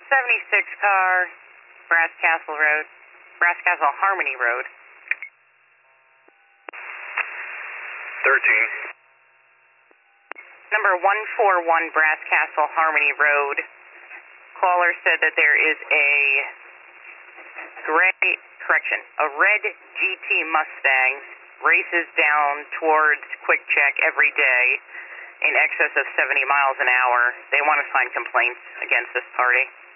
76 car, Brass Castle Road, Brass Castle Harmony Road. 13. Number 141 Brass Castle Harmony Road. Caller said that there is a red GT Mustang races down towards Quick Check every day in excess of 70 miles an hour. They want to sign complaints against this party.